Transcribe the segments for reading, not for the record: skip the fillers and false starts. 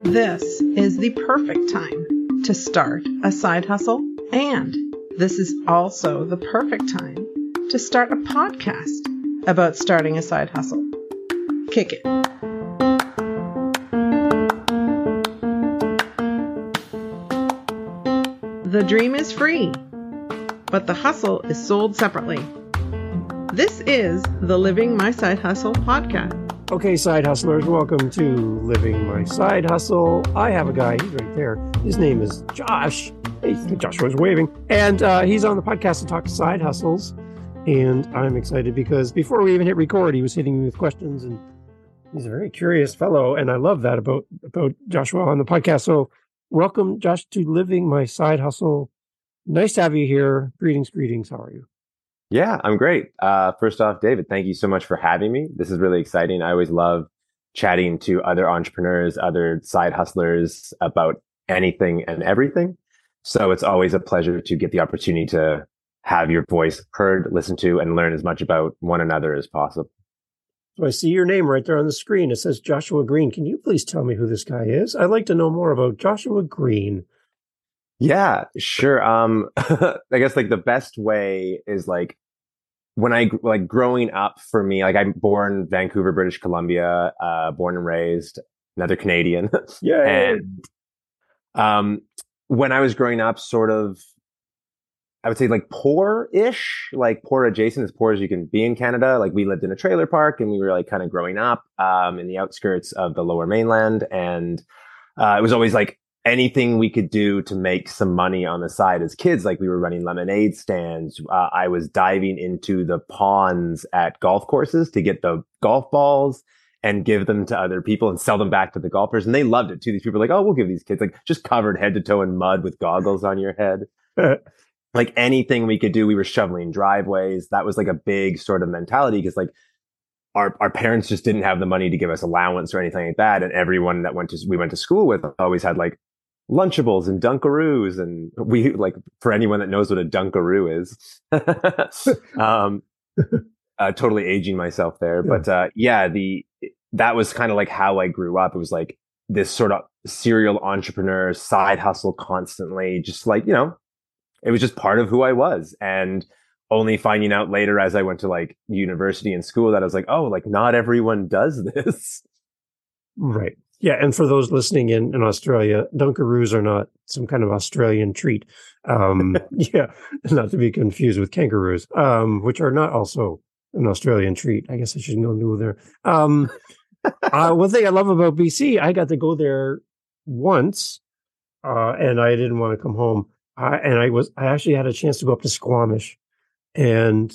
This is the perfect time to start a side hustle, and this is also the perfect time to start a podcast about starting a side hustle. Kick it. The dream is free, but the hustle is sold separately. This is the Living My Side Hustle podcast. Okay, side hustlers, welcome to Living My Side Hustle. I have a guy, he's right there. His name is Josh. Hey, Joshua's waving. And he's on the podcast to talk side hustles. And I'm excited because before we even hit record, he was hitting me with questions. And he's a very curious fellow. And I love that about Joshua on the podcast. So welcome, Josh, to Living My Side Hustle. Nice to have you here. Greetings. How are you? Yeah, I'm great. First off, David, thank you so much for having me. This is really exciting. I always love chatting to other entrepreneurs, other side hustlers about anything and everything. So it's always a pleasure to get the opportunity to have your voice heard, listened to, and learn as much about one another as possible. So I see your name right there on the screen. It says Joshua Green. Can you please tell me who this guy is? I'd like to know more about Joshua Green. Yeah, sure. I guess like the best way is like when I like growing up for me, like I'm born Vancouver, British Columbia, born and raised, another Canadian. Yeah. And when I was growing up, sort of, I would say like poor-ish, like poor adjacent, as poor as you can be in Canada. Like we lived in a trailer park and we were like kind of growing up in the outskirts of the Lower Mainland. And it was always like anything we could do to make some money on the side as kids. Like we were running lemonade stands. I was diving into the ponds at golf courses to get the golf balls and give them to other people and sell them back to the golfers. And they loved it too. These people were like, oh, we'll give these kids like just covered head to toe in mud with goggles on your head. Like anything we could do, we were shoveling driveways. That was like a big sort of mentality because like our parents just didn't have the money to give us allowance or anything like that. And everyone that we went to school with always had like Lunchables and Dunkaroos. And we like, for anyone that knows what a Dunkaroo is, totally aging myself there. Yeah. But that was kind of like how I grew up. It was like this sort of serial entrepreneur side hustle constantly, just like, you know, it was just part of who I was. And only finding out later as I went to like university and school that I was like, oh, like not everyone does this. Right. Yeah. And for those listening in Australia, Dunkaroos are not some kind of Australian treat. Yeah. Not to be confused with kangaroos, which are not also an Australian treat. I guess I should know there. One thing I love about BC, I got to go there once, and I didn't want to come home. I actually had a chance to go up to Squamish, and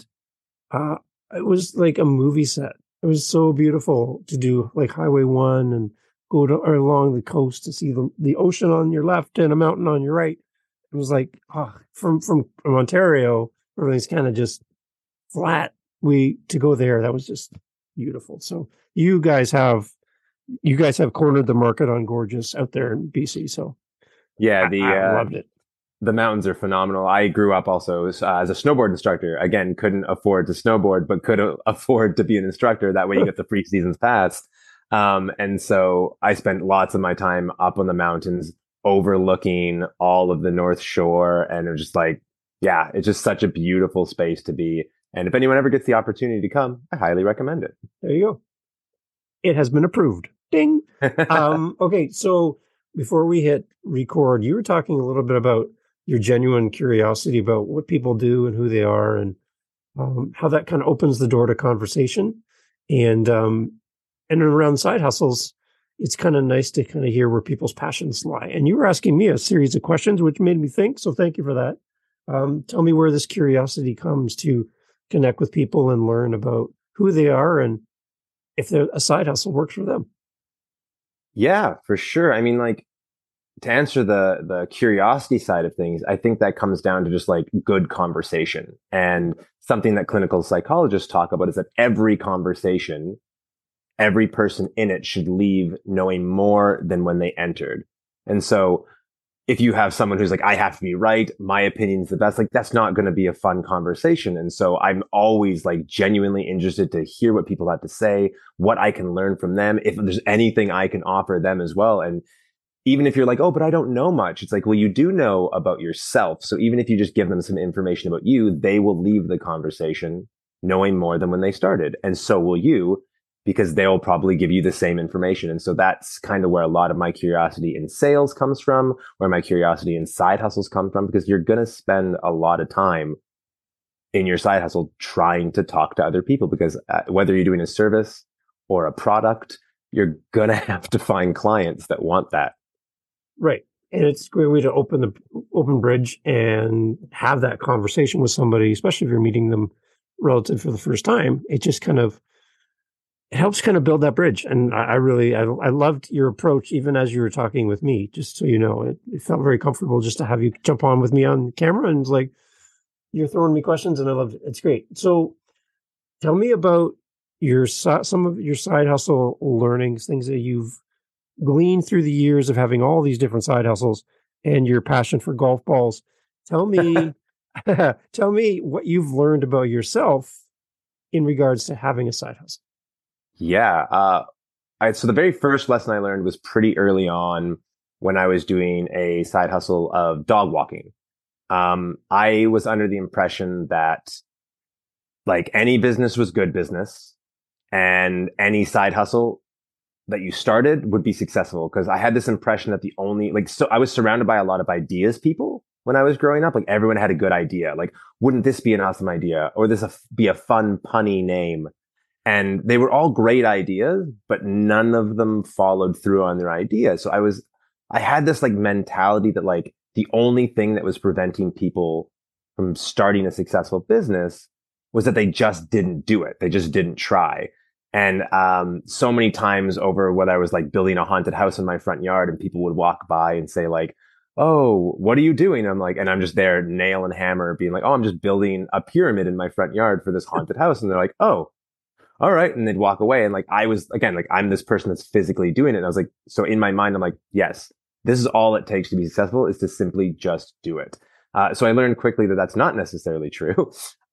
it was like a movie set. It was so beautiful to do like Highway 1 and go along the coast to see the ocean on your left and a mountain on your right. It was like, from Ontario, everything's kind of just flat. To go there, that was just beautiful. So you guys have cornered the market on gorgeous out there in BC. So yeah, I loved it. The mountains are phenomenal. I grew up also as a snowboard instructor. Again, couldn't afford to snowboard, but could afford to be an instructor. That way you get the free seasons pass. And so I spent lots of my time up on the mountains overlooking all of the North Shore. And it was just like, yeah, it's just such a beautiful space to be. And if anyone ever gets the opportunity to come, I highly recommend it. There you go. It has been approved. Ding. Okay. So before we hit record, you were talking a little bit about your genuine curiosity about what people do and who they are, and how that kind of opens the door to conversation. And around side hustles, it's kind of nice to kind of hear where people's passions lie. And you were asking me a series of questions, which made me think. So thank you for that. Tell me where this curiosity comes to connect with people and learn about who they are and if a side hustle works for them. Yeah, for sure. I mean, like, to answer the curiosity side of things, I think that comes down to just like good conversation. And something that clinical psychologists talk about is that every conversation, every person in it should leave knowing more than when they entered. And so if you have someone who's like, I have to be right, my opinion's the best, like that's not going to be a fun conversation. And so I'm always like genuinely interested to hear what people have to say, what I can learn from them, if there's anything I can offer them as well. And even if you're like, oh, but I don't know much, it's like, well, you do know about yourself. So even if you just give them some information about you, they will leave the conversation knowing more than when they started. And so will you, because they'll probably give you the same information. And so that's kind of where a lot of my curiosity in sales comes from, where my curiosity in side hustles come from, because you're going to spend a lot of time in your side hustle trying to talk to other people, because whether you're doing a service or a product, you're going to have to find clients that want that. Right. And it's a great way to open bridge and have that conversation with somebody, especially if you're meeting them relative for the first time. It just kind of, it helps kind of build that bridge. And I loved your approach, even as you were talking with me, just so you know, it felt very comfortable just to have you jump on with me on camera, and it's like, you're throwing me questions, and I loved it. It's great. So tell me about some of your side hustle learnings, things that you've gleaned through the years of having all these different side hustles and your passion for golf balls. Tell me, tell me what you've learned about yourself in regards to having a side hustle. Yeah. So the very first lesson I learned was pretty early on when I was doing a side hustle of dog walking. I was under the impression that like any business was good business and any side hustle that you started would be successful. Cause I had this impression that so I was surrounded by a lot of ideas people when I was growing up. Like everyone had a good idea. Like, wouldn't this be an awesome idea? Or be a fun, punny name? And they were all great ideas, but none of them followed through on their idea. So I had this like mentality that like the only thing that was preventing people from starting a successful business was that they just didn't do it. They just didn't try. And so many times over, whether I was like building a haunted house in my front yard and people would walk by and say like, oh, what are you doing? I'm like, and I'm just there nail and hammer being like, oh, I'm just building a pyramid in my front yard for this haunted house. And they're like, oh, all right. And they'd walk away. And like, I was again, like, I'm this person that's physically doing it. And I was like, so in my mind, I'm like, yes, this is all it takes to be successful, is to simply just do it. So I learned quickly that that's not necessarily true.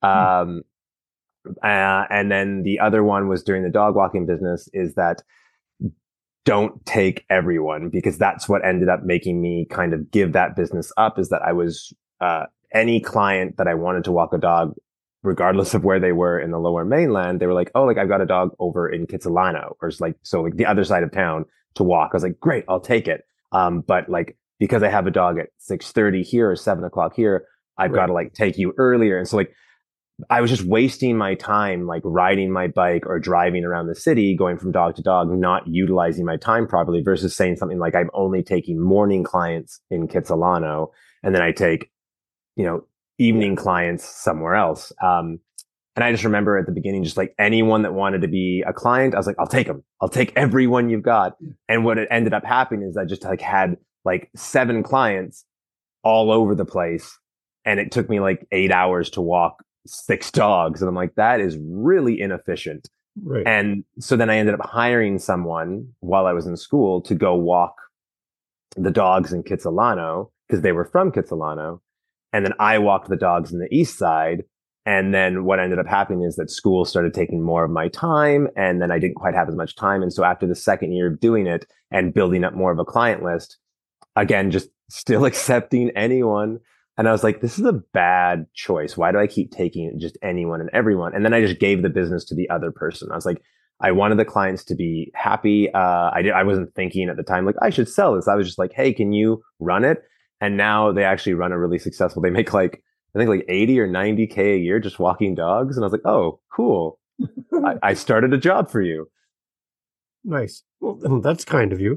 And then the other one was during the dog walking business, is that don't take everyone, because that's what ended up making me kind of give that business up, is that I was, any client that I wanted to walk a dog, regardless of where they were in the Lower Mainland, they were like, oh, like I've got a dog over in Kitsilano, or like, so like the other side of town to walk. I was like, great, I'll take it. But like, because I have a dog at 6:30 here or 7:00 here, I've got to like take you earlier. And so like, I was just wasting my time, like riding my bike or driving around the city, going from dog to dog, not utilizing my time properly, versus saying something like, I'm only taking morning clients in Kitsilano, and then I take, evening clients somewhere else. And I just remember at the beginning, just like anyone that wanted to be a client, I was like, I'll take them. I'll take everyone you've got. And what it ended up happening is I just like had like 7 clients all over the place. And it took me like 8 hours to walk 6 dogs. And I'm like, that is really inefficient. Right. And so then I ended up hiring someone while I was in school to go walk the dogs in Kitsilano, because they were from Kitsilano. And then I walked the dogs in the east side. And then what ended up happening is that school started taking more of my time, and then I didn't quite have as much time. And so after the second year of doing it and building up more of a client list, again, just still accepting anyone. And I was like, this is a bad choice. Why do I keep taking just anyone and everyone? And then I just gave the business to the other person. I was like, I wanted the clients to be happy. I wasn't thinking at the time, like, I should sell this. I was just like, hey, can you run it? And now they actually run a really successful, they make like, I think like 80 or 90K a year just walking dogs. And I was like, oh, cool. I started a job for you. Nice. Well, that's kind of you.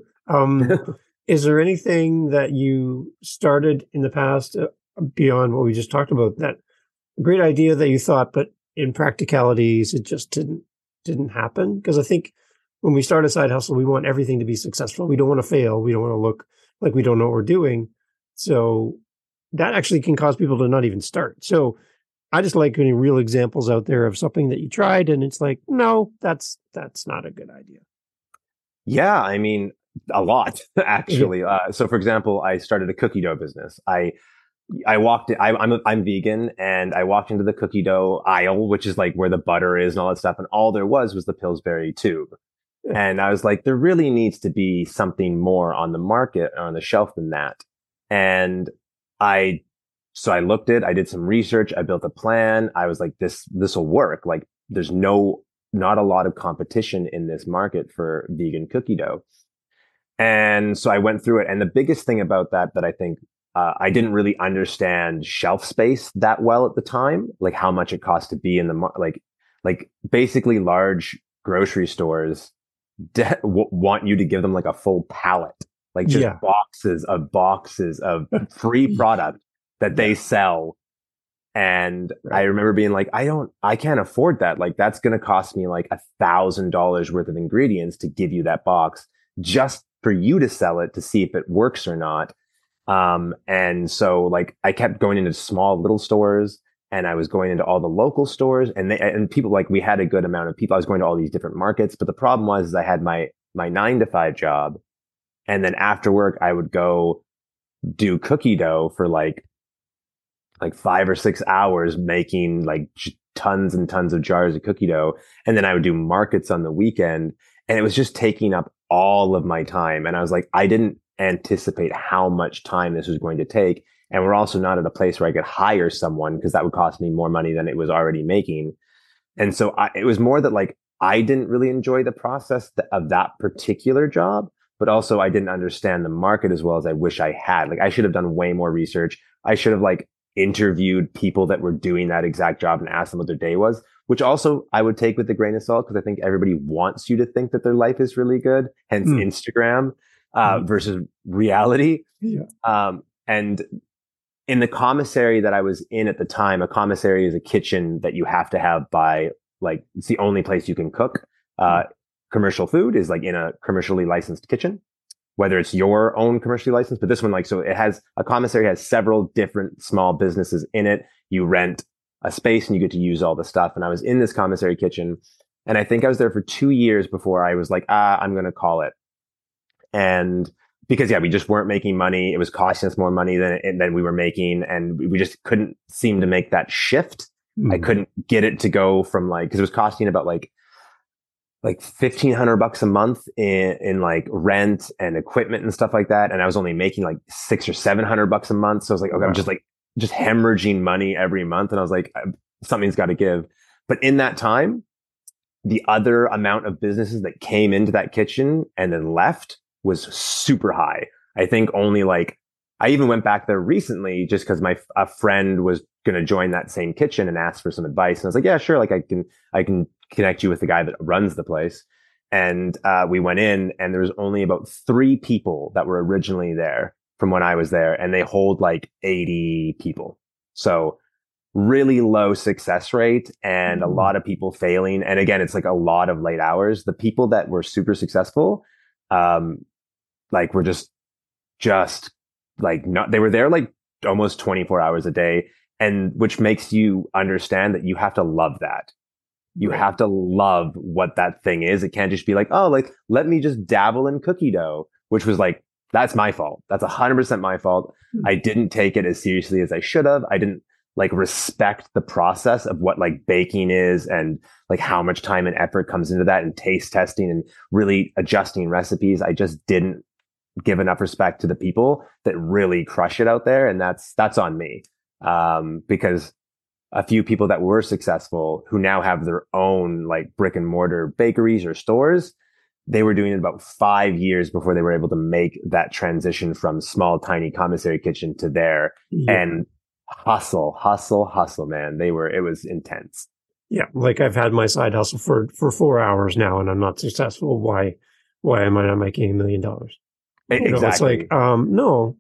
Is there anything that you started in the past beyond what we just talked about, that great idea that you thought, but in practicalities, it just didn't happen? Because I think when we start a side hustle, we want everything to be successful. We don't want to fail. We don't want to look like we don't know what we're doing. So that actually can cause people to not even start. So I just like any real examples out there of something that you tried and it's like, no, that's not a good idea. Yeah, I mean, a lot actually. So for example, I started a cookie dough business. I'm vegan, and I walked into the cookie dough aisle, which is like where the butter is and all that stuff. And all there was the Pillsbury tube. And I was like, there really needs to be something more on the market or on the shelf than that. And I, so I looked at, I did some research. I built a plan. I was like, this will work. Like there's not a lot of competition in this market for vegan cookie dough. And so I went through it. And the biggest thing about that I think, I didn't really understand shelf space that well at the time, like how much it cost to be in the, like basically large grocery stores want you to give them like a full pallet, like just boxes of free product that they sell. And I remember being like, I can't afford that. Like that's going to cost me like $1,000 worth of ingredients to give you that box just for you to sell it to see if it works or not. And so like I kept going into small little stores and I was going into all the local stores and people like we had a good amount of people. I was going to all these different markets, but the problem was is I had my 9-to-5 job. And then after work, I would go do cookie dough for like 5 or 6 hours making like tons and tons of jars of cookie dough. And then I would do markets on the weekend and it was just taking up all of my time. And I was like, I didn't anticipate how much time this was going to take. And we're also not at a place where I could hire someone because that would cost me more money than it was already making. And so it was more that like, I didn't really enjoy the process of that particular job, but also I didn't understand the market as well as I wish I had. Like I should have done way more research. I should have like interviewed people that were doing that exact job and asked them what their day was, which also I would take with a grain of salt because I think everybody wants you to think that their life is really good, hence Instagram versus reality. Yeah. And in the commissary that I was in at the time, a commissary is a kitchen that you have to have by like, it's the only place you can cook. Commercial food is like in a commercially licensed kitchen, whether it's your own commercially licensed, but this one, like, so it has a commissary has several different small businesses in it. You rent a space and you get to use all the stuff. And I was in this commissary kitchen and I think I was there for 2 years before I was like, I'm going to call it. And because we just weren't making money. It was costing us more money than we were making. And we just couldn't seem to make that shift. I couldn't get it to go from like, cause it was costing about like $1,500 a month in like rent and equipment and stuff like that. And I was only making like $600 or $700 a month. So I was like, okay, I'm just hemorrhaging money every month. And I was like, something's got to give. But in that time, the other amount of businesses that came into that kitchen and then left was super high. I think only like, I even went back there recently just because a friend was going to join that same kitchen and ask for some advice. And I was like, yeah, sure. Like I can connect you with the guy that runs the place. And we went in and there was only about 3 people that were originally there from when I was there. And they hold like 80 people. So really low success rate and a lot of people failing. And again, it's like a lot of late hours. The people that were super successful, like were just like not, they were there like almost 24 hours a day. And which makes you understand that you have to love that. You have to love what that thing is. It can't just be like, oh, like, let me just dabble in cookie dough, which was like, that's my fault. That's 100% my fault. I didn't take it as seriously as I should have. I didn't like respect the process of what like baking is and like how much time and effort comes into that and taste testing and really adjusting recipes. I just didn't give enough respect to the people that really crush it out there. And that's on me. Because a few people that were successful who now have their own like brick and mortar bakeries or stores, they were doing it about 5 years before they were able to make that transition from small, tiny commissary kitchen to there and hustle, man. It was intense. Yeah. Like I've had my side hustle for 4 hours now and I'm not successful. Why am I not making $1 million? Exactly. It's like, no.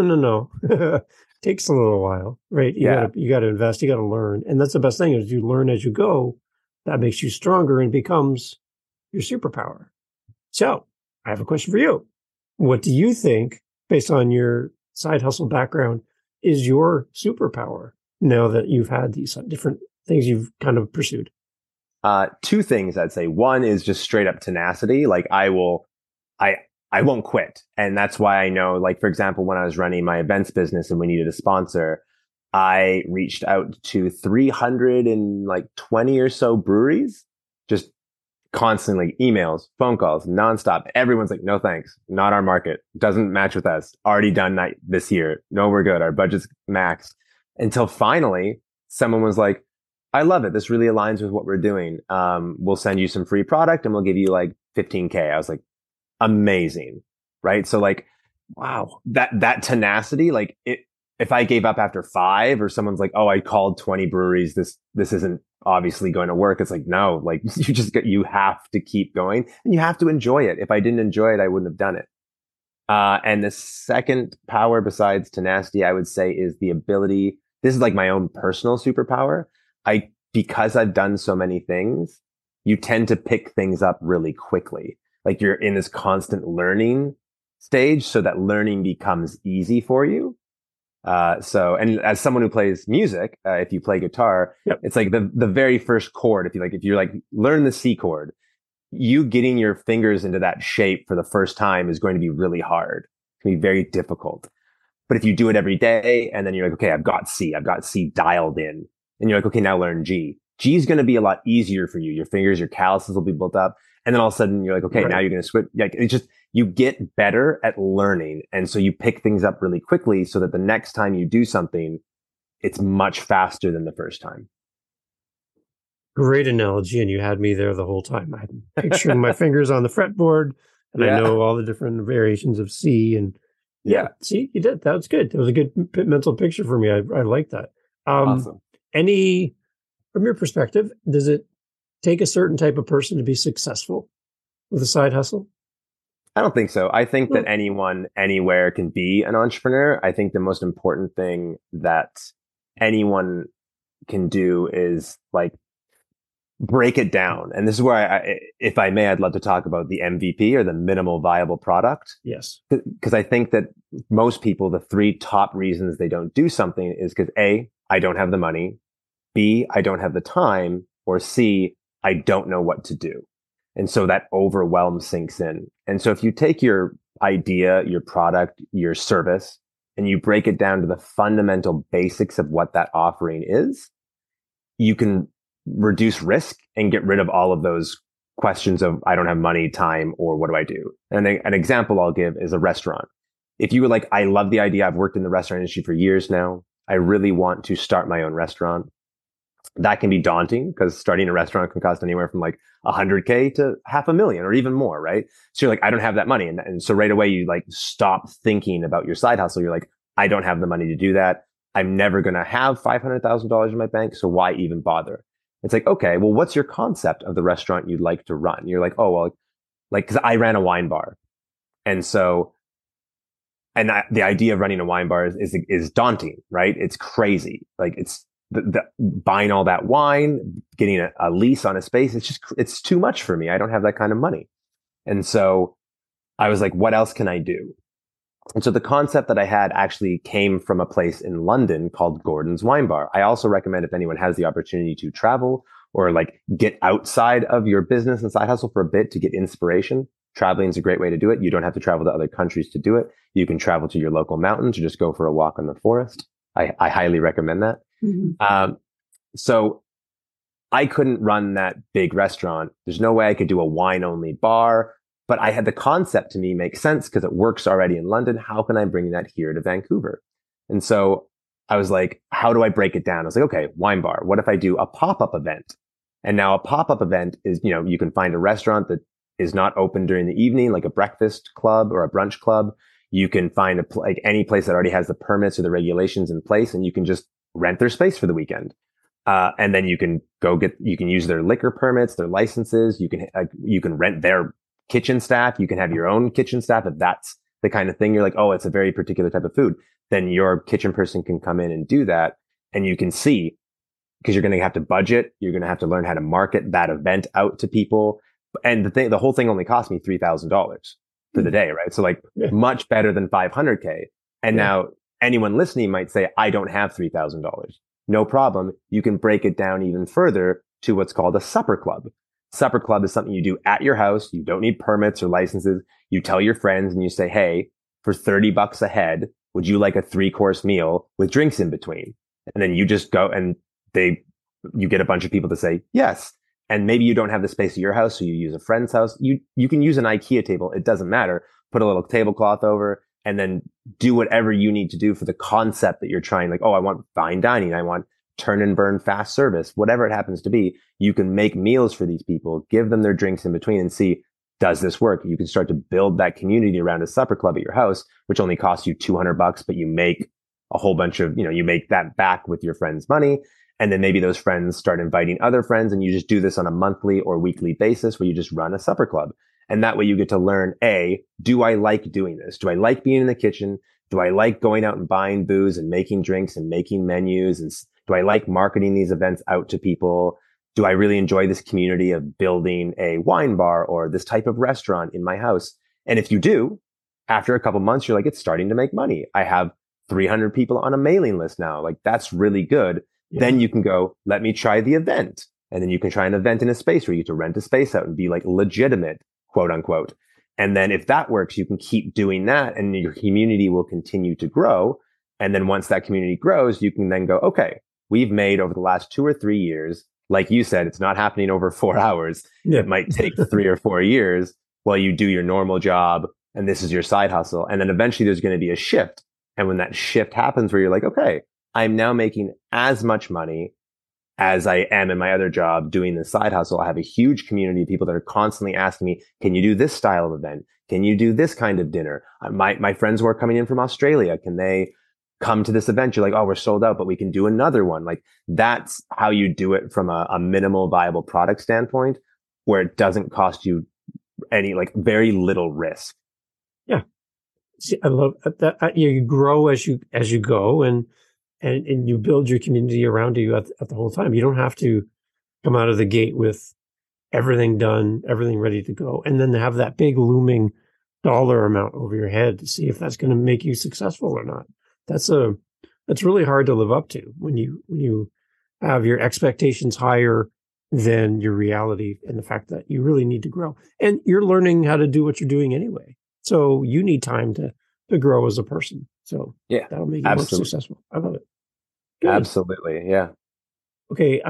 Takes a little while, right? You got to invest, you got to learn. And that's the best thing is you learn as you go. That makes you stronger and becomes your superpower. So I have a question for you. What do you think, based on your side hustle background, is your superpower now that you've had these different things you've kind of pursued? 2 things I'd say. One is just straight up tenacity. Like I won't quit. And that's why I know, like, for example, when I was running my events business and we needed a sponsor, I reached out to 320 or so breweries, just constantly emails, phone calls, nonstop. Everyone's like, no, thanks. Not our market. Doesn't match with us. Already done that this year. No, we're good. Our budget's maxed. Until finally someone was like, I love it. This really aligns with what we're doing. We'll send you some free product and we'll give you like 15K. I was like, amazing. Right. So like, wow, that tenacity, like if I gave up after 5 or someone's like, oh, I called 20 breweries, this isn't obviously going to work. It's like, no, like you have to keep going and you have to enjoy it. If I didn't enjoy it, I wouldn't have done it. And the second power besides tenacity, I would say, is the ability. This is like my own personal superpower. Because I've done so many things, you tend to pick things up really quickly. Like you're in this constant learning stage, so that learning becomes easy for you. And as someone who plays music, if you play guitar, yep. It's like the very first chord. If you're like, learn the C chord, you getting your fingers into that shape for the first time is going to be really hard. It's going to be very difficult. But if you do it every day and then you're like, okay, I've got C dialed in, and you're like, okay, now learn G. G is going to be a lot easier for you. Your fingers, your calluses will be built up. And then all of a sudden you're like, okay, right. Now you're going to switch. Like it's just, you get better at learning. And so you pick things up really quickly so that the next time you do something, it's much faster than the first time. Great analogy. And you had me there the whole time. I'm picturing my fingers on the fretboard and I know all the different variations of C. And yeah, see, you did. That was good. It was a good mental picture for me. I like that. Awesome. From your perspective, does it take a certain type of person to be successful with a side hustle? I don't think so. I think that anyone, anywhere can be an entrepreneur. I think the most important thing that anyone can do is like break it down. And this is where if I may, I'd love to talk about the MVP, or the minimal viable product. Yes. Because I think that most people, the 3 top reasons they don't do something is because A, I don't have the money. B, I don't have the time. Or C, I don't know what to do. And so that overwhelm sinks in. And so if you take your idea, your product, your service, and you break it down to the fundamental basics of what that offering is, you can reduce risk and get rid of all of those questions of I don't have money, time, or what do I do? And an example I'll give is a restaurant. If you were like, I love the idea, I've worked in the restaurant industry for years now, I really want to start my own restaurant. That can be daunting because starting a restaurant can cost anywhere from like $100K to $500,000 or even more, right? So you're like, I don't have that money. And so right away you like stop thinking about your side hustle. You're like, I don't have the money to do that. I'm never going to have $500,000 in my bank. So why even bother? It's like, okay, well, what's your concept of the restaurant you'd like to run? You're like, oh, well, like, cause I ran a wine bar. And so, the idea of running a wine bar is daunting, right? It's crazy. Like it's, the buying all that wine, getting a lease on a space, it's too much for me. I don't have that kind of money. And so I was like, what else can I do? And so the concept that I had actually came from a place in London called Gordon's Wine Bar. I also recommend if anyone has the opportunity to travel or like get outside of your business and side hustle for a bit to get inspiration, traveling is a great way to do it. You don't have to travel to other countries to do it. You can travel to your local mountains or just go for a walk in the forest. I highly recommend that. Mm-hmm. So I couldn't run that big restaurant. There's no way I could do a wine only bar, but I had the concept to me make sense because it works already in London. How can I bring that here to Vancouver? And so I was like, how do I break it down? I was like, okay, wine bar. What if I do a pop-up event? And now a pop-up event is, you can find a restaurant that is not open during the evening, like a breakfast club or a brunch club. You can find like any place that already has the permits or the regulations in place, and you can just rent their space for the weekend. And then you can use their liquor permits, their licenses. You can rent their kitchen staff. You can have your own kitchen staff if that's the kind of thing you're like, oh, it's a very particular type of food. Then your kitchen person can come in and do that. And you can see, because you're going to have to budget. You're going to have to learn how to market that event out to people. And the whole thing only cost me $3,000 for the day, right? So like much better than $500K. And now anyone listening might say, I don't have $3,000. No problem. You can break it down even further to what's called a supper club. Supper club is something you do at your house. You don't need permits or licenses. You tell your friends and you say, hey, for $30 a head, would you like a 3-course meal with drinks in between? And then you just go and you get a bunch of people to say yes. And maybe you don't have the space at your house, so you use a friend's house. You can use an IKEA table. It doesn't matter. Put a little tablecloth over and then do whatever you need to do for the concept that you're trying. Like, oh, I want fine dining. I want turn and burn fast service, whatever it happens to be. You can make meals for these people, give them their drinks in between and see, does this work? You can start to build that community around a supper club at your house, which only costs you $200, but you make a whole bunch of, you make that back with your friends' money. And then maybe those friends start inviting other friends and you just do this on a monthly or weekly basis where you just run a supper club. And that way you get to learn, do I like doing this? Do I like being in the kitchen? Do I like going out and buying booze and making drinks and making menus? And do I like marketing these events out to people? Do I really enjoy this community of building a wine bar or this type of restaurant in my house? And if you do, after a couple months, you're like, it's starting to make money. I have 300 people on a mailing list now. Like, that's really good. Yeah. Then you can go, let me try the event. And then you can try an event in a space where you get to rent a space out and be like legitimate, quote unquote. And then if that works, you can keep doing that and your community will continue to grow. And then once that community grows, you can then go, okay, we've made over the last 2 or 3 years, like you said, it's not happening over 4 hours. Yeah. It might take 3 or 4 years while you do your normal job. And this is your side hustle. And then eventually there's going to be a shift. And when that shift happens where you're like, okay, I'm now making as much money as I am in my other job doing this side hustle. I have a huge community of people that are constantly asking me, can you do this style of event? Can you do this kind of dinner? My friends who are coming in from Australia, can they come to this event? You're like, oh, we're sold out, but we can do another one. Like, that's how you do it from a minimal viable product standpoint, where it doesn't cost you any, like, very little risk. Yeah. See, I love that. You grow as you go and you build your community around you at the whole time. You don't have to come out of the gate with everything done, everything ready to go, and then have that big looming dollar amount over your head to see if that's going to make you successful or not. That's really hard to live up to when you have your expectations higher than your reality and the fact that you really need to grow. And you're learning how to do what you're doing anyway. So you need time to grow as a person. So yeah, that'll make you more successful. I love it. Good. Absolutely. Yeah. Okay.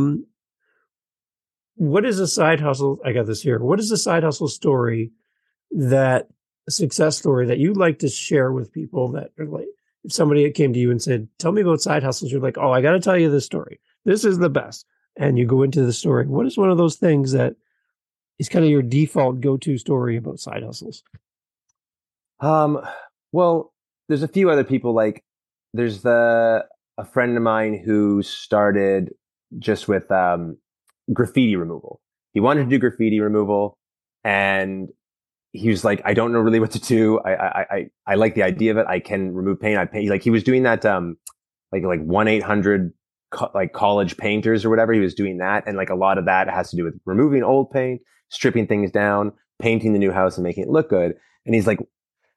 What is a side hustle? I got this here. What is a side hustle story a success story that you'd like to share with people that are like, if somebody came to you and said, tell me about side hustles, you're like, oh, I got to tell you this story. This is the best. And you go into the story. What is one of those things that is kind of your default go-to story about side hustles? Well, there's a few other people. Like, there's a friend of mine who started just with graffiti removal. He wanted to do graffiti removal, and he was like, I don't know really what to do. I like the idea of it. I can remove paint. I paint. Like, he was doing that like 1-800 like college painters or whatever. He was doing that, and like a lot of that has to do with removing old paint, stripping things down, painting the new house, and making it look good. And he's like,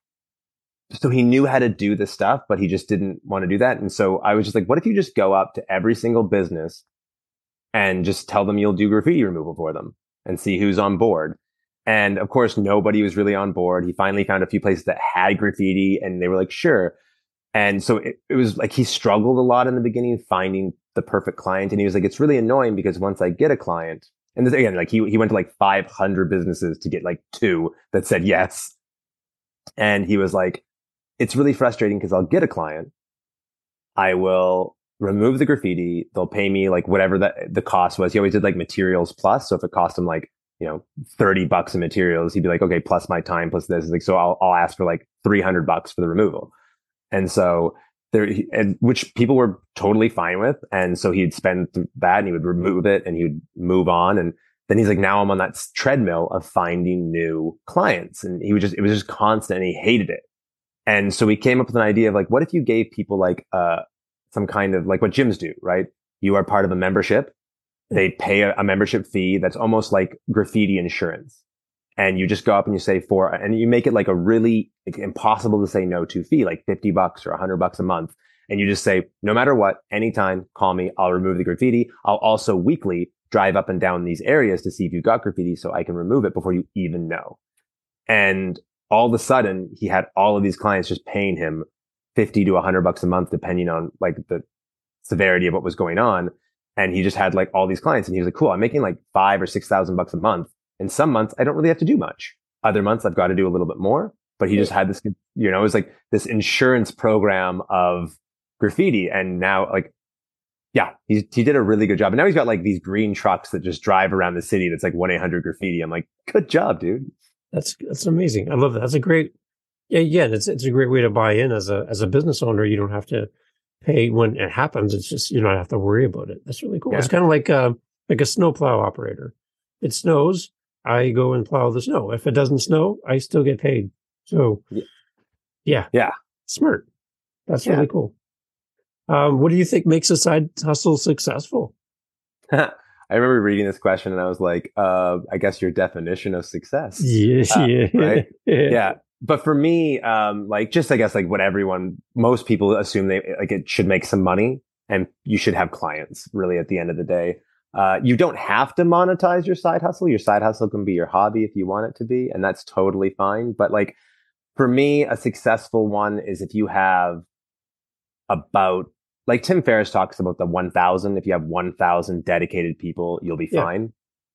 so he knew how to do this stuff, but he just didn't want to do that. And so I was just like, what if you just go up to every single business and just tell them you'll do graffiti removal for them and see who's on board? And of course, nobody was really on board. He finally found a few places that had graffiti and they were like, sure. And so it was like, he struggled a lot in the beginning, finding the perfect client. And he was like, it's really annoying because once I get a client, and this, again, like he went to like 500 businesses to get like 2 that said yes. And he was like, it's really frustrating because I'll get a client. I will remove the graffiti. They'll pay me like whatever the cost was. He always did like materials plus. So if it cost him like, $30 in materials, he'd be like, okay, plus my time, plus this. Like, so I'll ask for like $300 for the removal. And so which people were totally fine with. And so he'd spend that and he would remove it and he would move on. And then he's like, now I'm on that treadmill of finding new clients. And it was just constant and he hated it. And so we came up with an idea of like, what if you gave people like some kind of like what gyms do, right? You are part of a membership. They pay a membership fee that's almost like graffiti insurance. And you just go up and you say and you make it like a really impossible to say no to fee, like $50 or $100 a month. And you just say, no matter what, anytime, call me. I'll remove the graffiti. I'll also weekly drive up and down these areas to see if you've got graffiti so I can remove it before you even know. And all of a sudden, he had all of these clients just paying him $50 to $100 a month, depending on like the severity of what was going on. And he just had like all these clients and he was like, cool, I'm making like $5,000 or $6,000 a month. And some months I don't really have to do much. Other months I've got to do a little bit more, but he just had this, it was like this insurance program of graffiti. And now like, yeah, he did a really good job. And now he's got like these green trucks that just drive around the city. That's like 1-800-graffiti. I'm like, good job, dude. That's amazing. I love that. That's a great, it's a great way to buy in as a business owner. You don't have to pay when it happens. It's just, you don't have to worry about it. That's really cool. Yeah. It's kind of like a snowplow operator. It snows, I go and plow the snow. If it doesn't snow, I still get paid. So yeah. Smart. That's really cool. What do you think makes a side hustle successful? I remember reading this question and I was like, I guess your definition of success. Right? Yeah. But for me, like just, I guess like what most people assume it should make some money and you should have clients really at the end of the day. You don't have to monetize your side hustle. Your side hustle can be your hobby if you want it to be, and that's totally fine. But like for me, a successful one is if you have about, like Tim Ferriss talks about the 1,000. If you have 1,000 dedicated people, you'll be fine.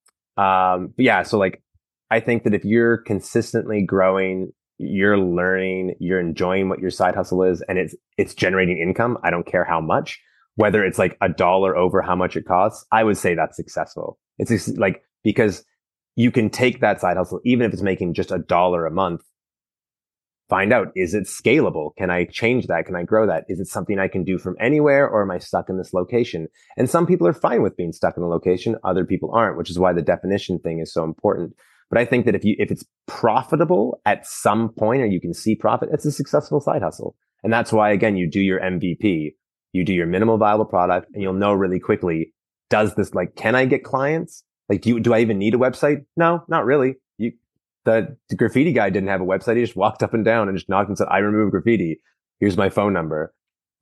But yeah, so like, I think that if you're consistently growing, you're learning, you're enjoying what your side hustle is, and it's generating income. I don't care how much, whether it's like $1 over how much it costs, I would say that's successful. It's like, because you can take that side hustle, even if it's making just $1 a month, find out, is it scalable? Can I change that? Can I grow that? Is it something I can do from anywhere, or am I stuck in this location? And some people are fine with being stuck in a location. Other people aren't, which is why the definition thing is so important. But I think that if it's profitable at some point, or you can see profit, it's a successful side hustle. And that's why, again, you do your MVP, you do your minimal viable product, and you'll know really quickly, does this, like, can I get clients? Like, do I even need a website? No, not really. The graffiti guy didn't have a website. He just walked up and down and just knocked and said, I remove graffiti. Here's my phone number.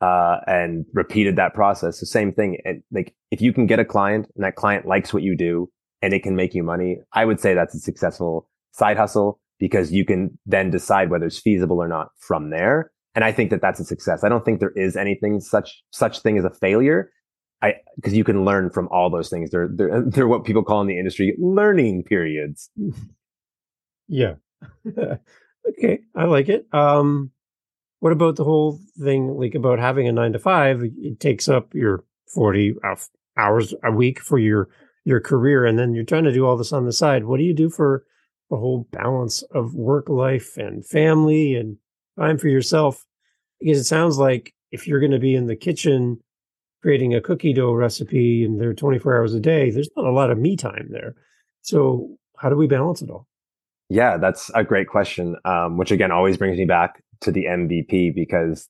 And repeated that process. The same thing. And like, if you can get a client and that client likes what you do and it can make you money, I would say that's a successful side hustle, because you can then decide whether it's feasible or not from there. And I think that that's a success. I don't think there is anything such thing as a failure. Because you can learn from all those things. They're what people call in the industry learning periods. Yeah. Okay. I like it. What about the whole thing, like about having a 9 to 5? It takes up your 40 hours a week for your career. And then you're trying to do all this on the side. What do you do for the whole balance of work life and family and time for yourself? Because it sounds like if you're going to be in the kitchen creating a cookie dough recipe and they're 24 hours a day, there's not a lot of me time there. So how do we balance it all? Yeah, that's a great question. Which again, always brings me back to the MVP, because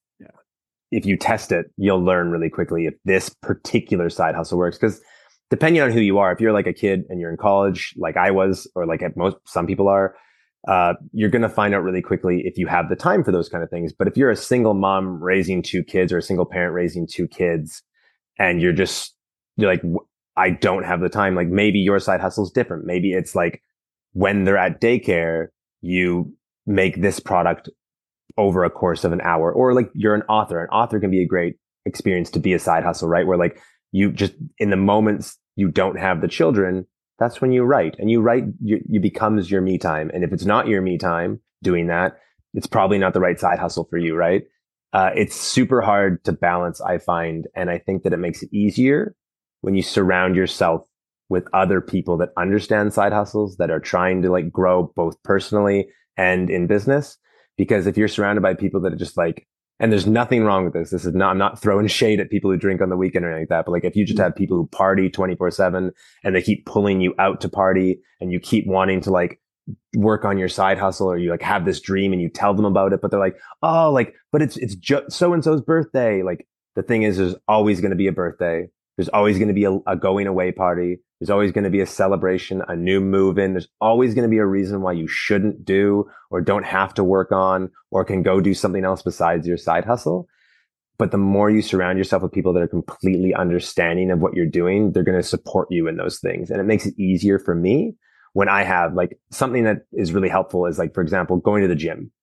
if you test it, you'll learn really quickly if this particular side hustle works. Because depending on who you are, if you're like a kid and you're in college, like I was, or like some people are, you're going to find out really quickly if you have the time for those kind of things. But if you're a single mom raising 2 kids, or a single parent raising 2 kids, and you're like, I don't have the time, like maybe your side hustle is different. Maybe it's like, when they're at daycare, you make this product over a course of an hour. Or like you're an author. An author can be a great experience to be a side hustle, right? Where like you just, in the moments you don't have the children, that's when you write. And you write, you becomes your me time. And if it's not your me time doing that, it's probably not the right side hustle for you, right? It's super hard to balance, I find. And I think that it makes it easier when you surround yourself with other people that understand side hustles, that are trying to like grow both personally and in business. Because if you're surrounded by people that are just like, and there's nothing wrong with this. This is not, I'm not throwing shade at people who drink on the weekend or anything like that. But like, if you just have people who party 24/7 and they keep pulling you out to party, and you keep wanting to like work on your side hustle, or you like have this dream and you tell them about it, but they're like, oh, like, but it's just so-and-so's birthday. Like, the thing is, there's always going to be a birthday. There's always going to be a going away party. There's always going to be a celebration, a new move in. There's always going to be a reason why you shouldn't do, or don't have to work on, or can go do something else besides your side hustle. But the more you surround yourself with people that are completely understanding of what you're doing, they're going to support you in those things. And it makes it easier for me when I have like something that is really helpful is like, for example, going to the gym.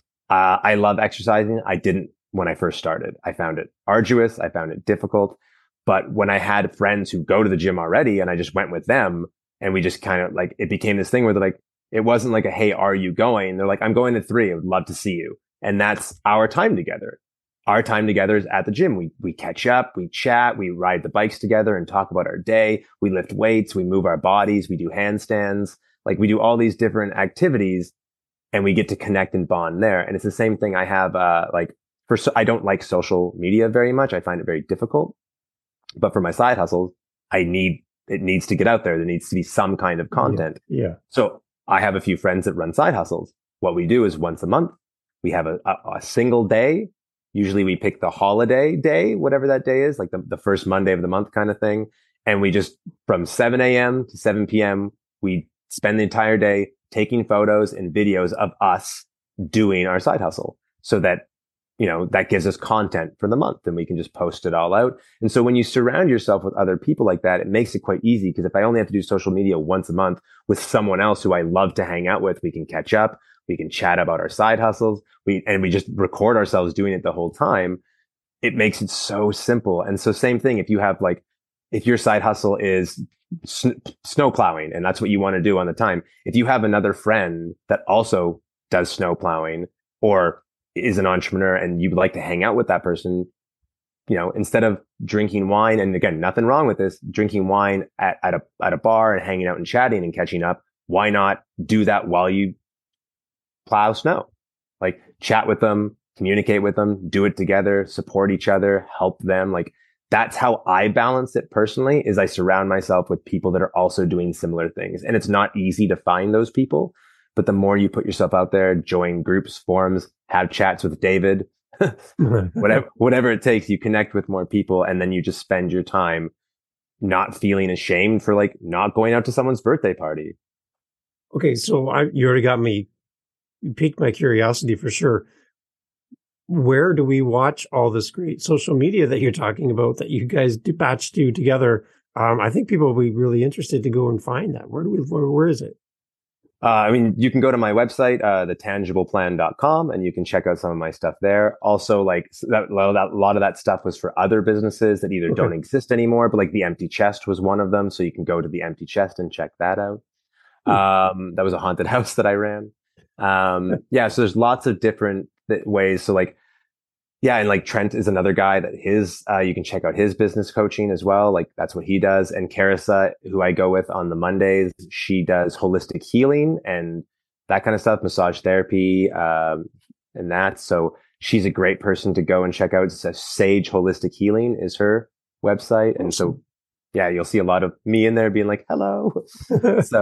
I love exercising. I didn't when I first started. I found it arduous. I found it difficult. But when I had friends who go to the gym already and I just went with them and we just kind of like, it became this thing where they're like, it wasn't like a, hey, are you going? They're like, I'm going at 3. I would love to see you. And that's our time together. Our time together is at the gym. We catch up, we chat, we ride the bikes together and talk about our day. We lift weights, we move our bodies, we do handstands. Like we do all these different activities and we get to connect and bond there. And it's the same thing I have, I don't like social media very much. I find it very difficult. But for my side hustles, it needs to get out there. There needs to be some kind of content. Yeah. So I have a few friends that run side hustles. What we do is once a month, we have a single day. Usually we pick the holiday day, whatever that day is, like the first Monday of the month kind of thing. And we just, from 7 a.m. to 7 p.m., we spend the entire day taking photos and videos of us doing our side hustle so that, that gives us content for the month and we can just post it all out. And so when you surround yourself with other people like that, it makes it quite easy because if I only have to do social media once a month with someone else who I love to hang out with, we can catch up. We can chat about our side hustles. We just record ourselves doing it the whole time. It makes it so simple. And so same thing, if your side hustle is snow plowing and that's what you want to do on the time, if you have another friend that also does snow plowing or is an entrepreneur and you'd like to hang out with that person, instead of drinking wine, and again, nothing wrong with this, drinking wine at a bar and hanging out and chatting and catching up, why not do that while you plow snow? Like chat with them, communicate with them, do it together, support each other, help them. Like that's how I balance it personally, is I surround myself with people that are also doing similar things. And it's not easy to find those people, but the more you put yourself out there, join groups, forums, have chats with David, whatever it takes, you connect with more people and then you just spend your time not feeling ashamed for like not going out to someone's birthday party. Okay. So you already you piqued my curiosity for sure. Where do we watch all this great social media that you're talking about that you guys batch do together? I think people will be really interested to go and find that. Where is it? You can go to my website, thetangibleplan.com, and you can check out some of my stuff there. Also, like a lot of that stuff was for other businesses that either don't exist anymore, but like the Empty Chest was one of them. So you can go to the Empty Chest and check that out. That was a haunted house that I ran. So there's lots of different ways. So like, and like Trent is another guy that you can check out his business coaching as well. Like that's what he does. And Carissa, who I go with on the Mondays, she does holistic healing and that kind of stuff, massage therapy, and that. So she's a great person to go and check out. It's Sage Holistic Healing is her website. And so, you'll see a lot of me in there being like, hello. So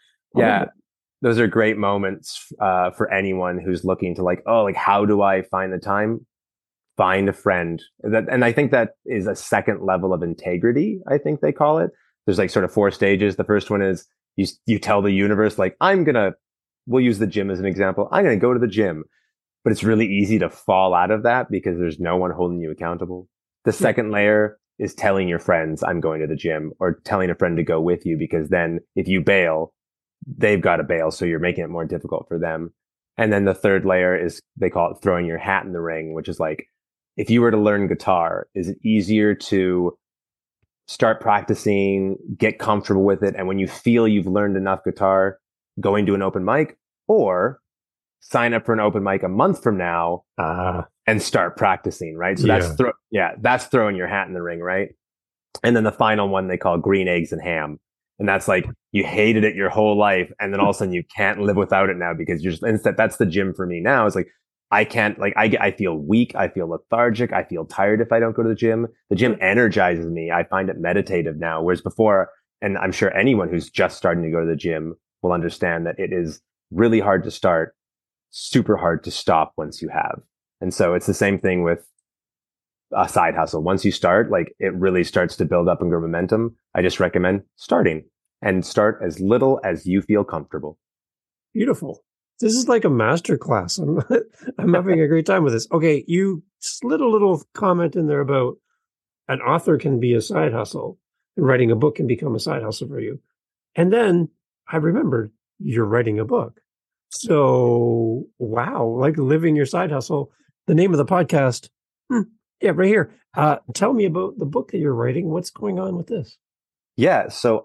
those are great moments, for anyone who's looking to like, how do I find the time? Find a friend. And I think that is a second level of integrity, I think they call it. There's like sort of 4 stages. The first one is you tell the universe, like, we'll use the gym as an example. I'm going to go to the gym. But it's really easy to fall out of that because there's no one holding you accountable. The second layer is telling your friends, I'm going to the gym, or telling a friend to go with you, because then if you bail, they've got to bail. So you're making it more difficult for them. And then the third layer is, they call it throwing your hat in the ring, which is like, if you were to learn guitar, is it easier to start practicing, get comfortable with it, and when you feel you've learned enough guitar, going to an open mic, or sign up for an open mic a month from now and start practicing, right? So that's throwing your hat in the ring, right? And then the final one they call green eggs and ham. And that's like, you hated it your whole life, and then all of a sudden you can't live without it now because you're just, instead, that's the gym for me now. It's like, I can't, like, I feel weak. I feel lethargic. I feel tired if I don't go to the gym. The gym energizes me. I find it meditative now. Whereas before, and I'm sure anyone who's just starting to go to the gym will understand that it is really hard to start, super hard to stop once you have. And so it's the same thing with a side hustle. Once you start, like, it really starts to build up and grow momentum. I just recommend starting, and start as little as you feel comfortable. Beautiful. This is like a master class. I'm having a great time with this. Okay, you slid a little comment in there about an author can be a side hustle, and writing a book can become a side hustle for you. And then I remembered you're writing a book. So, wow, like living your side hustle. The name of the podcast, Yeah, right here. Tell me about the book that you're writing. What's going on with this? Yeah, so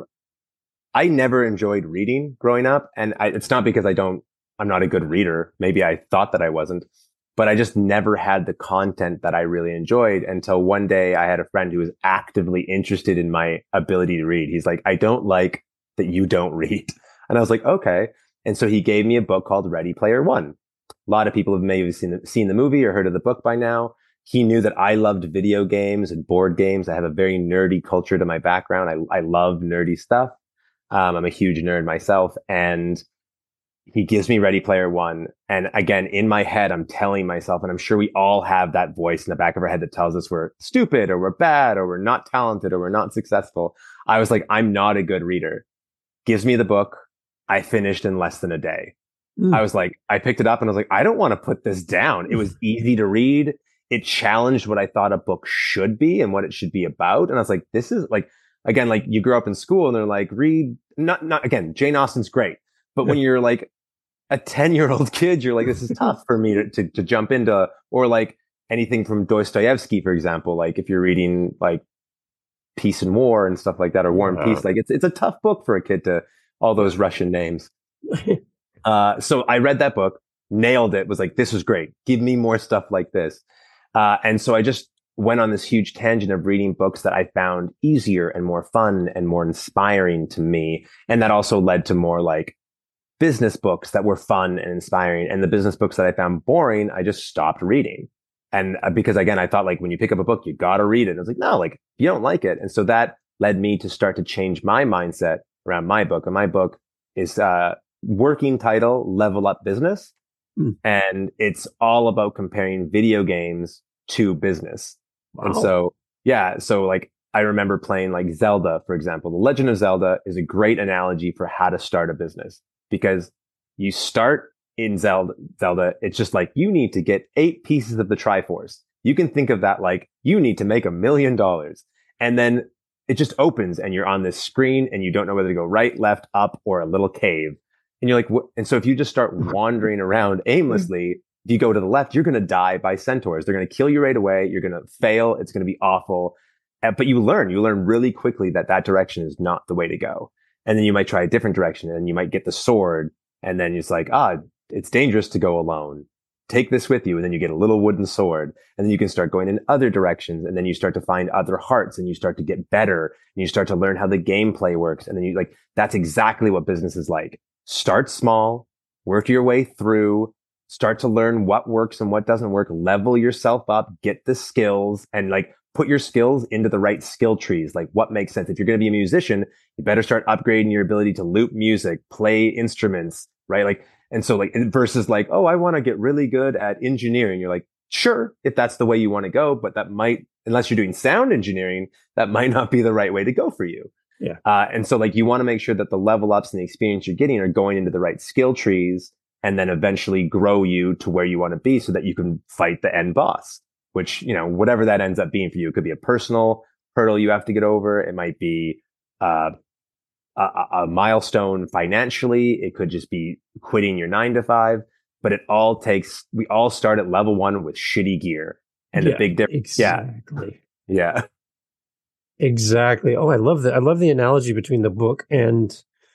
I never enjoyed reading growing up, and it's not because I'm not a good reader. Maybe I thought that I wasn't, but I just never had the content that I really enjoyed until one day I had a friend who was actively interested in my ability to read. He's like, I don't like that you don't read. And I was like, okay. And so he gave me a book called Ready Player One. A lot of people have maybe seen the movie or heard of the book by now. He knew that I loved video games and board games. I have a very nerdy culture to my background. I love nerdy stuff. I'm a huge nerd myself, and he gives me Ready Player One. And again, in my head, I'm telling myself, and I'm sure we all have that voice in the back of our head that tells us we're stupid or we're bad or we're not talented or we're not successful. I was like, I'm not a good reader. Gives me the book. I finished in less than a day. I was like, I picked it up and I was like, I don't want to put this down. It was easy to read. It challenged what I thought a book should be and what it should be about. And I was like, this is like, again, like you grow up in school and they're like, read, not again, Jane Austen's great. But when you're like a 10-year-old kid, you're like, this is tough for me to jump into, or like anything from Dostoevsky, for example. Like if you're reading like Peace and War and stuff like that, or War and Peace, like it's a tough book for a kid to all those Russian names. So I read that book, nailed it, was like, this was great. Give me more stuff like this. And so I just went on this huge tangent of reading books that I found easier and more fun and more inspiring to me. And that also led to more like business books that were fun and inspiring. And the business books that I found boring, I just stopped reading. And because again, I thought like when you pick up a book, you got to read it. And I was like, no, like you don't like it. And so that led me to start to change my mindset around my book. And my book is, working title, Level Up Business. And it's all about comparing video games to business. Wow. And so, yeah. So like, I remember playing like Zelda, for example. The Legend of Zelda is a great analogy for how to start a business, because you start in Zelda. It's just like, you need to get 8 pieces of the Triforce. You can think of that like you need to make $1 million. And then it just opens and you're on this screen and you don't know whether to go right, left, up, or a little cave. And you're like, what? And so if you just start wandering around aimlessly, if you go to the left, you're going to die by centaurs. They're going to kill you right away. You're going to fail. It's going to be awful. But you learn really quickly that direction is not the way to go. And then you might try a different direction and you might get the sword. And then it's like, it's dangerous to go alone. Take this with you. And then you get a little wooden sword, and then you can start going in other directions. And then you start to find other hearts and you start to get better and you start to learn how the gameplay works. And then that's exactly what business is like. Start small, work your way through, start to learn what works and what doesn't work, level yourself up, get the skills, and like put your skills into the right skill trees. Like what makes sense. If you're going to be a musician, you better start upgrading your ability to loop music, play instruments, right? Like, and so like versus like, oh, I want to get really good at engineering. You're like, sure, if that's the way you want to go, but that might, unless you're doing sound engineering, that might not be the right way to go for you. Yeah. And so like you want to make sure that the level ups and the experience you're getting are going into the right skill trees, and then eventually grow you to where you want to be so that you can fight the end boss, which, whatever that ends up being for you. It could be a personal hurdle you have to get over. It might be a milestone financially. It could just be quitting your 9 to 5, but we all start at level 1 with shitty gear. And the big difference. Exactly. Yeah. Exactly. Oh, I love that. I love the analogy between the book and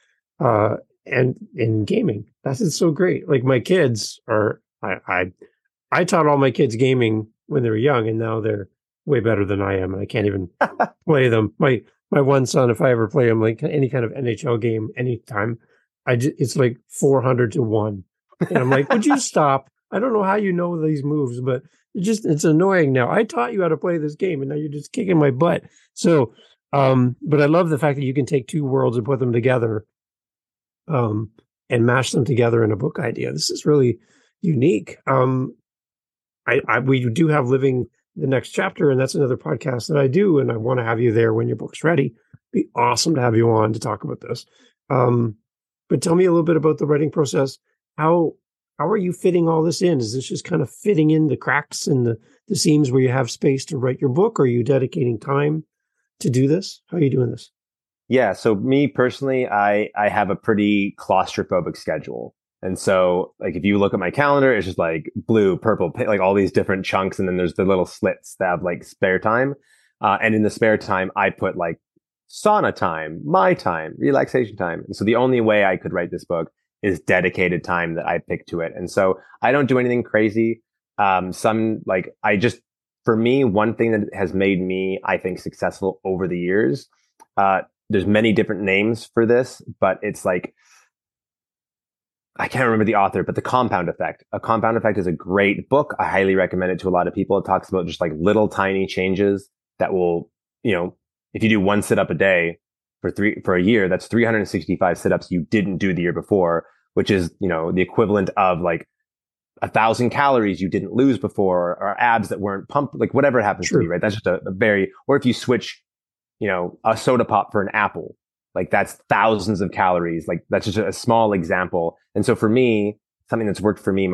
gaming. That's so great. Like my kids are, I taught all my kids gaming when they were young, and now they're way better than I am. And I can't even play them. My one son, if I ever play him like any kind of NHL game anytime, it's like 400-1. And I'm like, would you stop? I don't know how you know these moves, but it's annoying now. I taught you how to play this game and now you're just kicking my butt. So, but I love the fact that you can take 2 worlds and put them together, and mash them together in a book idea. This is really unique. We do have Living the Next Chapter, and that's another podcast that I do, and I want to have you there when your book's ready. It'd be awesome to have you on to talk about this. But tell me a little bit about the writing process. How are you fitting all this in? Is this just kind of fitting in the cracks and the seams where you have space to write your book? Or are you dedicating time to do this? How are you doing this? Yeah. So me personally, I have a pretty claustrophobic schedule. And so like, if you look at my calendar, it's just like blue, purple, like all these different chunks. And then there's the little slits that have like spare time. And in the spare time, I put like sauna time, my time, relaxation time. And so the only way I could write this book is dedicated time that I pick to it. And so I don't do anything crazy. For me, one thing that has made me, I think, successful over the years, there's many different names for this, but it's like, I can't remember the author, but The Compound Effect. A Compound Effect is a great book. I highly recommend it to a lot of people. It talks about just like little tiny changes that will, if you do one sit up a day for a year, that's 365 sit-ups you didn't do the year before, which is, the equivalent of like 1,000 calories you didn't lose before, or abs that weren't pumped, like whatever it happens to be, right? That's just or if you switch, a soda pop for an apple, like that's thousands of calories. Like that's just a small example. And so for me, something that's worked for me,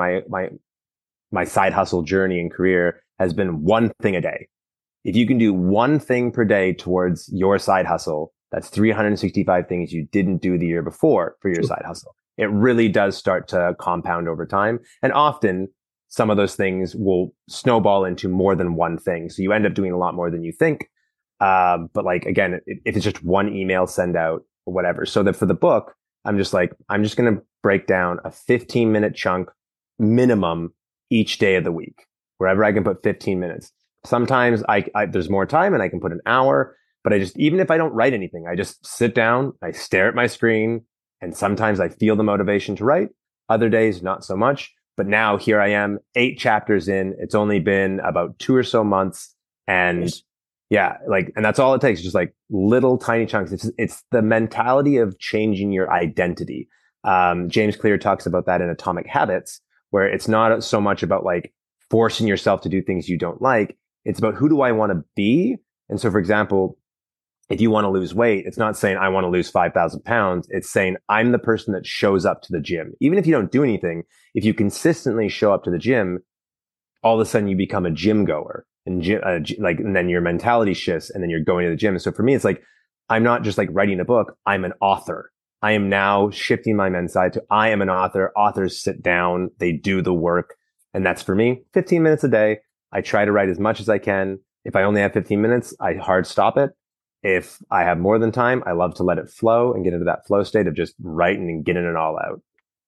my side hustle journey and career has been one thing a day. If you can do one thing per day towards your side hustle, that's 365 things you didn't do the year before for your side hustle. It really does start to compound over time. And often some of those things will snowball into more than one thing. So you end up doing a lot more than you think. But like, again, if it's just one email send out or whatever. So that for the book, I'm just going to break down a 15-minute chunk minimum each day of the week, wherever I can put 15 minutes. Sometimes there's more time and I can put an hour, but even if I don't write anything, I just sit down, I stare at my screen, and sometimes I feel the motivation to write. Other days, not so much. But now here I am, 8 chapters in. It's only been about 2 or so months. And and that's all it takes. Just like little tiny chunks. It's the mentality of changing your identity. James Clear talks about that in Atomic Habits, where it's not so much about like forcing yourself to do things you don't like. It's about, who do I want to be? And so, for example, if you want to lose weight, it's not saying I want to lose 5,000 pounds. It's saying I'm the person that shows up to the gym. Even if you don't do anything, if you consistently show up to the gym, all of a sudden you become a gym goer, and and then your mentality shifts, and then you're going to the gym. So for me, it's like, I'm not just like writing a book. I'm an author. I am now shifting my mindset to, I am an author. Authors sit down, they do the work. And that's for me, 15 minutes a day. I try to write as much as I can. If I only have 15 minutes, I hard stop it. If I have more than time, I love to let it flow and get into that flow state of just writing and getting it all out.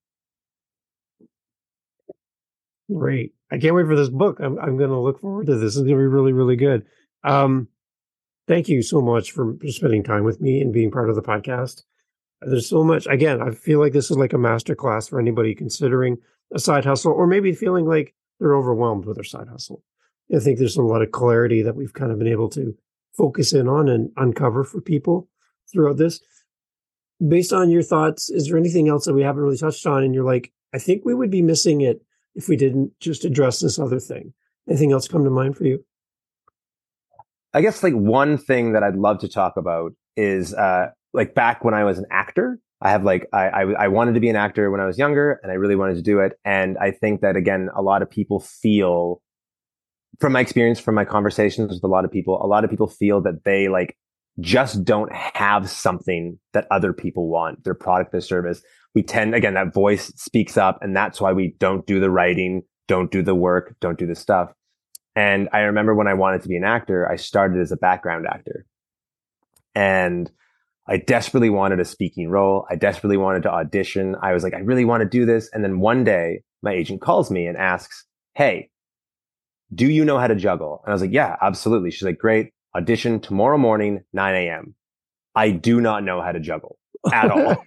Great. I can't wait for this book. I'm going to look forward to this. It's going to be really, really good. Thank you so much for spending time with me and being part of the podcast. There's so much. Again, I feel like this is like a masterclass for anybody considering a side hustle, or maybe feeling like they're overwhelmed with their side hustle. I think there's a lot of clarity that we've kind of been able to focus in on and uncover for people throughout this. Based on your thoughts, is there anything else that we haven't really touched on and you're like, I think we would be missing it if we didn't just address this other thing? Anything else come to mind for you? I guess like one thing that I'd love to talk about is like back when I was an actor. I have like, I wanted to be an actor when I was younger, and I really wanted to do it. And I think that, again, a lot of people feel, from my experience, from my conversations with a lot of people feel that they like just don't have something that other people want, their product, their service. We tend, again, that voice speaks up, and that's why we don't do the writing, don't do the work, don't do the stuff. And I remember when I wanted to be an actor, I started as a background actor, and I desperately wanted a speaking role. I desperately wanted to audition. I was like, I really want to do this. And then one day my agent calls me and asks, hey, do you know how to juggle? And I was like, yeah, absolutely. She's like, great. Audition tomorrow morning, 9 a.m. I do not know how to juggle at all.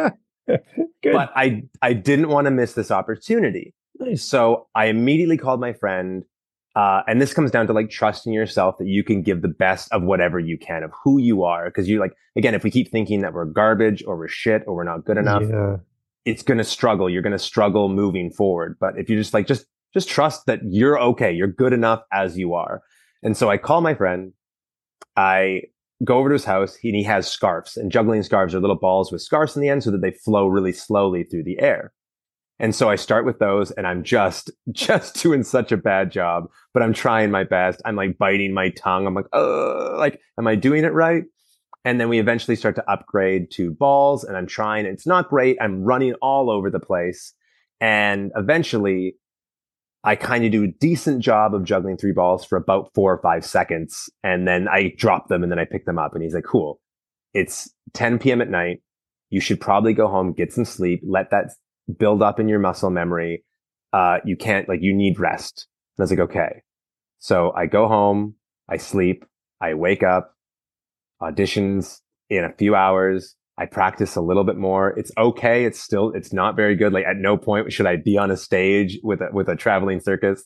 But I didn't want to miss this opportunity. Nice. So I immediately called my friend. And this comes down to like trusting yourself that you can give the best of whatever you can, of who you are. Cause you like, again, if we keep thinking that we're garbage or we're shit or we're not good enough, it's going to struggle. You're going to struggle moving forward. But if you just like, just trust that you're okay. You're good enough as you are. And so I call my friend. I go over to his house, and he has scarves, and juggling scarves are little balls with scarves in the end so that they flow really slowly through the air. And so I start with those, and I'm just doing such a bad job, but I'm trying my best. I'm like biting my tongue. I'm like, am I doing it right? And then we eventually start to upgrade to balls, and I'm trying. It's not great. I'm running all over the place. And eventually I kind of do a decent job of juggling 3 balls for about 4 or 5 seconds. And then I drop them and then I pick them up. And he's like, cool. It's 10 p.m. at night. You should probably go home, get some sleep, let that build up in your muscle memory. You can't, like, you need rest. And I was like, okay. So I go home, I sleep, I wake up, auditions in a few hours. I practice a little bit more. It's okay. It's not very good. Like, at no point should I be on a stage with a traveling circus.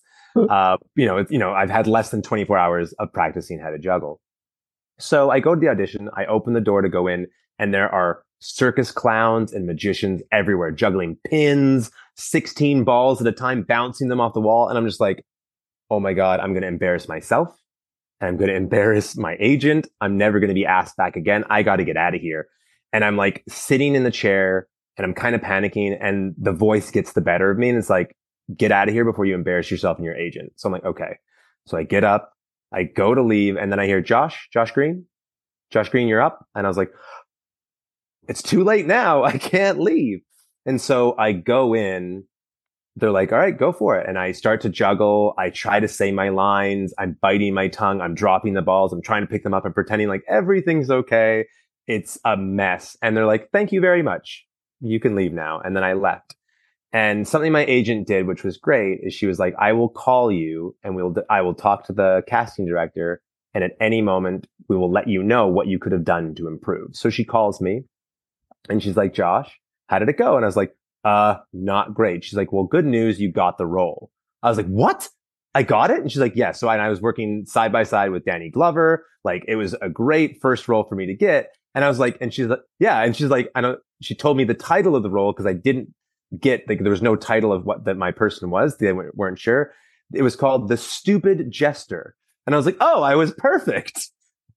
I've had less than 24 hours of practicing how to juggle. So I go to the audition, I open the door to go in, and there are circus clowns and magicians everywhere, juggling pins, 16 balls at a time, bouncing them off the wall. And I'm just like, oh my God, I'm going to embarrass myself. And I'm going to embarrass my agent. I'm never going to be asked back again. I got to get out of here. And I'm like sitting in the chair and I'm kind of panicking, and the voice gets the better of me. And it's like, get out of here before you embarrass yourself and your agent. So I'm like, okay. So I get up, I go to leave, and then I hear Josh Green, you're up. And I was like, it's too late now. I can't leave. And so I go in. They're like, all right, go for it. And I start to juggle. I try to say my lines. I'm biting my tongue. I'm dropping the balls. I'm trying to pick them up and pretending like everything's okay. It's a mess. And they're like, thank you very much. You can leave now. And then I left. And something my agent did, which was great, is she was like, I will call you and I will talk to the casting director. And at any moment, we will let you know what you could have done to improve. So she calls me and she's like, Josh, how did it go? And I was like, not great. She's like, well, good news. You got the role. I was like, what? I got it? And she's like, yeah. So I was working side by side with Danny Glover. Like, it was a great first role for me to get. And I was like, and she's like, yeah. And she's like, she told me the title of the role because I didn't get, like, there was no title of what that my person was. They weren't sure. It was called The Stupid Jester. And I was like, oh, I was perfect.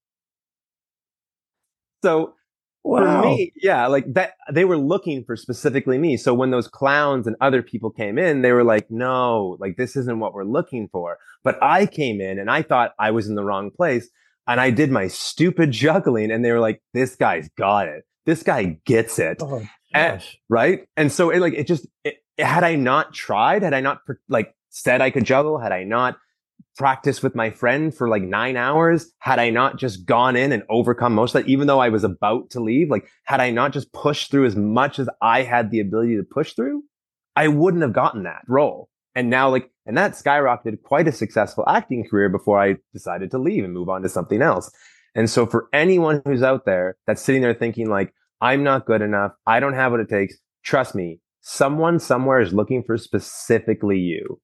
So Wow. for me, yeah, like that, they were looking for specifically me. So when those clowns and other people came in, they were like, no, like, this isn't what we're looking for. But I came in and I thought I was in the wrong place. And I did my stupid juggling and they were like, this guy's got it. This guy gets it. Oh, right. And so had I not tried, had I not like said I could juggle, had I not practiced with my friend for like 9 hours, had I not just gone in and overcome most of that, even though I was about to leave, like, had I not just pushed through as much as I had the ability to push through, I wouldn't have gotten that role. And now, like, and that skyrocketed quite a successful acting career before I decided to leave and move on to something else. And so for anyone who's out there that's sitting there thinking like, I'm not good enough, I don't have what it takes, trust me, someone somewhere is looking for specifically you.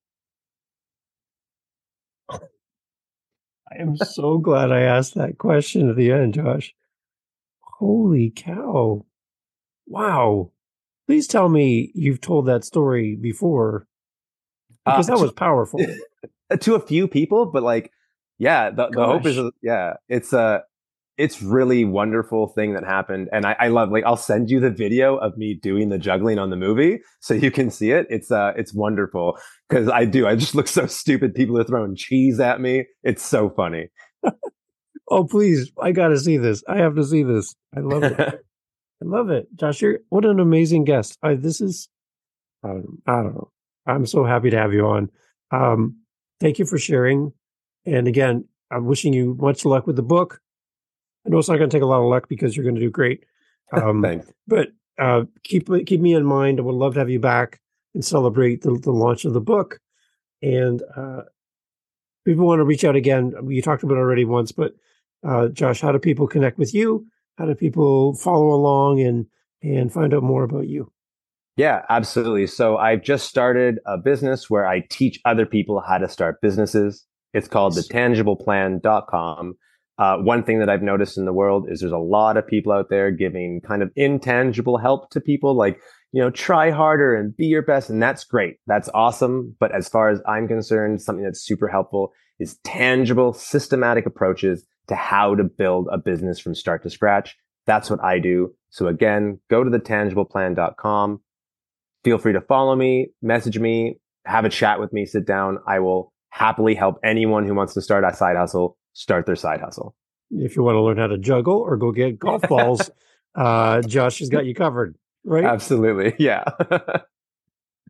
I am so glad I asked that question at the end, Josh. Holy cow. Wow. Please tell me you've told that story before, because that was powerful. To a few people, but like, yeah, the hope is, yeah, it's really wonderful thing that happened. And I love, like, I'll send you the video of me doing the juggling on the movie so you can see it. It's wonderful because I just look so stupid. People are throwing cheese at me. It's so funny. Oh, please. I got to see this. I have to see this. I love it. I love it. Josh, what an amazing guest. I don't know. I'm so happy to have you on. Thank you for sharing. And again, I'm wishing you much luck with the book. I know it's not going to take a lot of luck because you're going to do great. Thanks. But keep me in mind. I would love to have you back and celebrate the launch of the book. And people want to reach out again. You talked about it already once, but Josh, how do people connect with you? How do people follow along and find out more about you? Yeah, absolutely. So I've just started a business where I teach other people how to start businesses. It's called thetangibleplan.com. One thing that I've noticed in the world is there's a lot of people out there giving kind of intangible help to people, like, try harder and be your best. And that's great. That's awesome. But as far as I'm concerned, something that's super helpful is tangible, systematic approaches to how to build a business from start to scratch. That's what I do. So again, go to thetangibleplan.com. Feel free to follow me, message me, have a chat with me, sit down. I will happily help anyone who wants to start a side hustle start their side hustle. If you want to learn how to juggle or go get golf balls, Josh has got you covered, right? Absolutely. Yeah.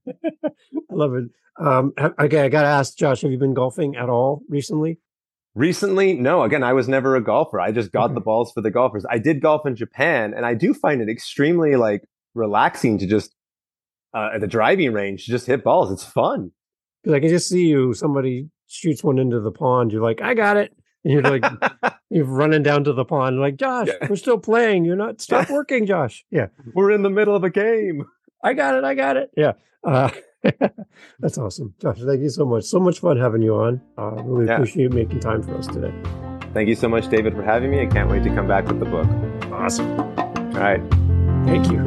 I love it. Okay, I got to ask, Josh, have you been golfing at all recently? Recently, no. Again, I was never a golfer. I just got the balls for the golfers. I did golf in Japan, and I do find it extremely like relaxing to just at the driving range just hit balls. It's fun. Because I can just see you. Somebody shoots one into the pond. You're like, I got it. And you're like, you're running down to the pond. Like, Josh, we're still playing. You're not. Stop working, Josh. Yeah, we're in the middle of a game. I got it. Yeah. That's awesome. Josh, thank you so much. So much fun having you on. Really appreciate making time for us today. Thank you so much, David, for having me. I can't wait to come back with the book. Awesome. All right. Thank you.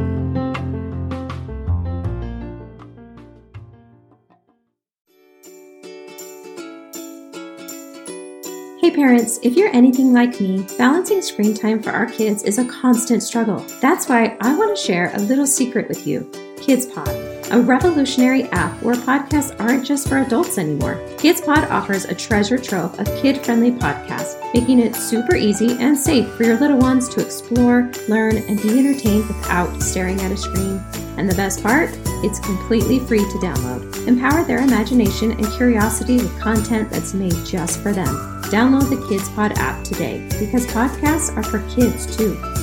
Hey parents, if you're anything like me, balancing screen time for our kids is a constant struggle. That's why I want to share a little secret with you. KidsPod, a revolutionary app where podcasts aren't just for adults anymore. KidsPod offers a treasure trove of kid-friendly podcasts, making it super easy and safe for your little ones to explore, learn, and be entertained without staring at a screen. And the best part? It's completely free to download. Empower their imagination and curiosity with content that's made just for them. Download the KidsPod app today because podcasts are for kids too.